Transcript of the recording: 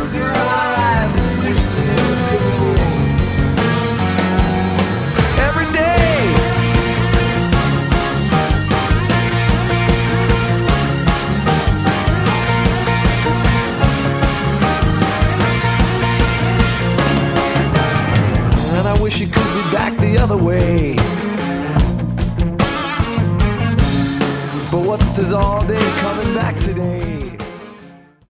close your eyes and wish they would go. Every day. And I wish it could be back the other way. But what's this all day coming back today?